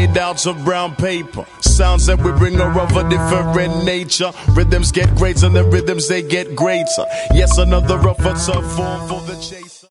made out of brown paper. Sounds that we bring are of a different nature. Rhythms get greater, and the rhythms they get greater. Yes, another rougher tough form for the chaser.